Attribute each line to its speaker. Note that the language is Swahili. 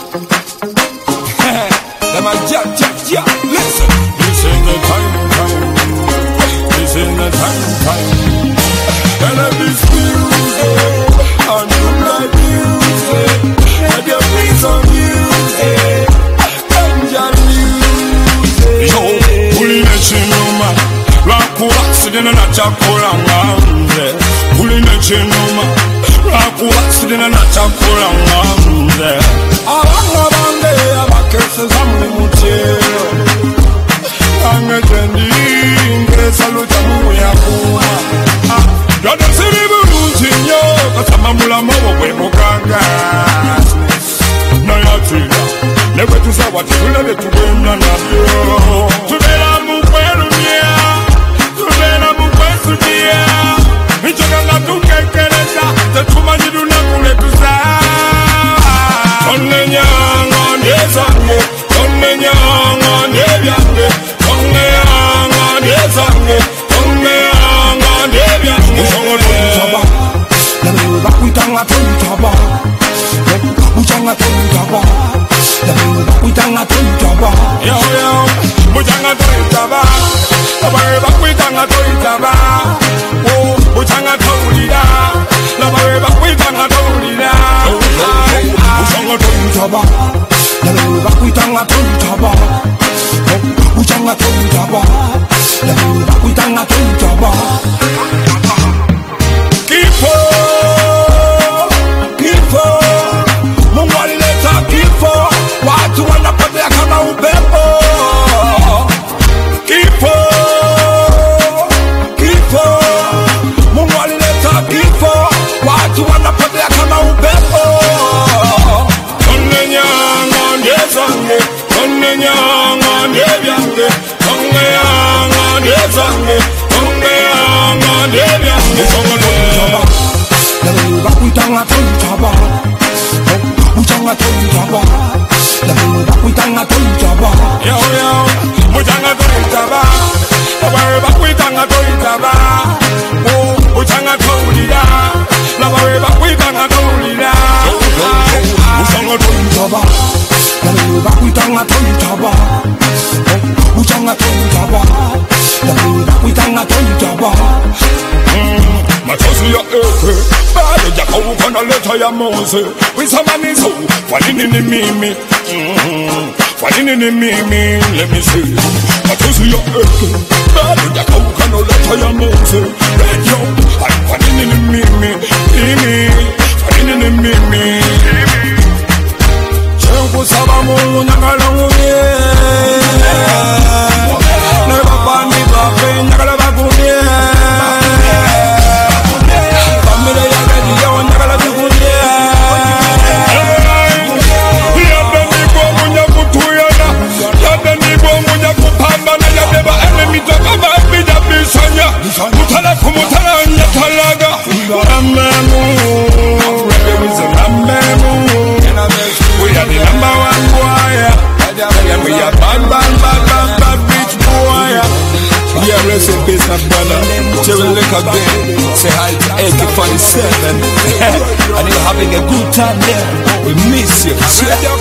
Speaker 1: Them a ja. Listen, this is the time. This is the time. And I be music, and you like music. And you play some music, and your music. Yo, pulling a chinuma, Raku accident and a chakura manze. Pulling a chinuma, Raku accident and a chakura manze. Abangabande, abakese zamwe mutero. Angetendi, saluta muya kuwa. Yada siribu nuntinyo, katamamula mawa we mukanga. Na yatrida, newe tuzawa tibulebe tubena na yo. Tubela mukweru nia, tubela mukwesu nia. Michoka na tukekereza, tetumanyidu na kule tuza. Tonne nyanga nezange, tonne nyanga nebyange, tonne nyanga nezange, tonne nyanga nebyange. Usongo nawe bakwitanga toyitaba, bujanga toyitaba, nawe bakwitanga toyitaba. Yo, bujanga toyitaba, nawe bakwitanga toyitaba. Oh, bujanga toyida, nawe bakwitanga toyida. Usongo toyitaba, nawe bakwitanga toyitaba. Bujanga toyitaba, nawe bakwitanga toyitaba. Kifo, Mungu alileta kifo, watu wanapotea kama upepo. Kifo, Mungu alileta kifo, watu wanapotea kama upepo. Tonne nyanga ndezange, tonne nyanga ndebyange, tonne nyanga ndezange, tonne nyanga ndebyange. Nawe bakwitanga toyitaba, bujanga toyitaba, nawe bakwitanga toyitaba. Yo, bujanga toyitaba, nawe bakwitanga toyitaba. Oh, bujanga toyida, nawe bakwitanga toyida. Bujanga toyitaba, nawe bakwitanga toyitaba. Bujanga toyitaba, nawe bakwitanga toyitaba. Machozi ya eke, bado jaka na leta ya Mose. Wisamanizo, wanini ni mimi, wanini ni mimi, let me see. Machozi ya eke, bado jaka na leta ya Mose. Radio, wanini ni mimi, wanini ni mimi. Chengu sabamu nyangala unye, neba bani bafe nyangala bagunye. Mutala kumutala nyatalaga Ramemu We are the number one boy And we are bad bitch boy. Yeah, rest in peace my brother Jerry Lick again. Say hi to AK-47 And you're having a good time there. We miss you.